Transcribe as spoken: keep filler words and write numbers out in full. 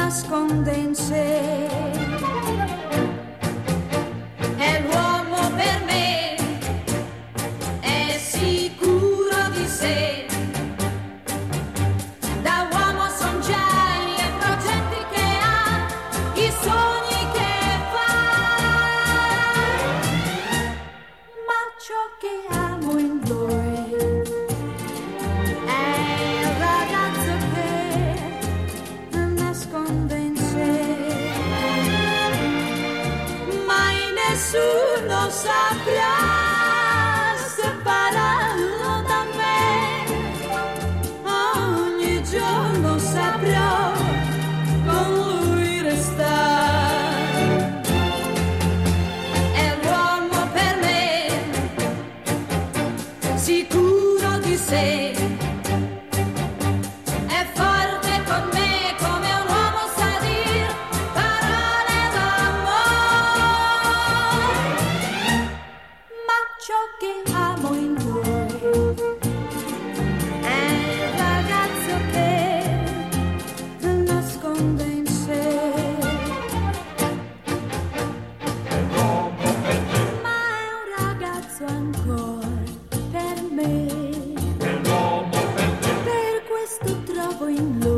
nasconde in sé. È l'uomo per me, è sicuro di sé. Da uomo son già i progetti che ha, i sogni che fa. Ma ciò che amo in lui è il ragazzo che nasconde in sé. Mai nessuno saprà separarlo da me. Ogni giorno saprò con lui restare. È l'uomo per me, sicuro di sé. È forte con me come un uomo sa dir parole d'amore. Ma ciò che amo in lui è il ragazzo che nasconde in sé. Ma è un ragazzo ancora per me. Per questo trovo in lui